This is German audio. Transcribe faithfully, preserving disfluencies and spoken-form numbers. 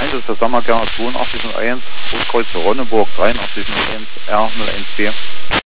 das ist der Sammerkerner zweiundachtzig null eins, Großkreuz für Ronneburg dreiundachtzig null eins, R null eins B.